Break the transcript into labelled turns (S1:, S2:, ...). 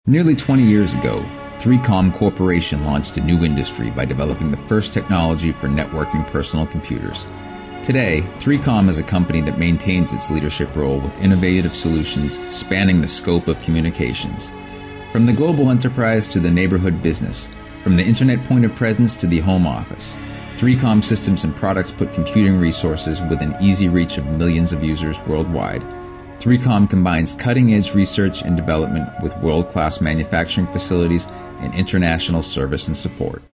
S1: Nearly 20 years ago, 3Com Corporation launched a new industry by developing the first technology for networking personal computers. Today, 3Com is a company that maintains its leadership role with innovative solutions spanning the scope of communications. From the global enterprise to the neighborhood business, from the internet point of presence to the home office, 3Com systems and products put computing resources within easy reach of millions of users worldwide. 3Com combines cutting-edge research and development with world-class manufacturing facilities and international service and support.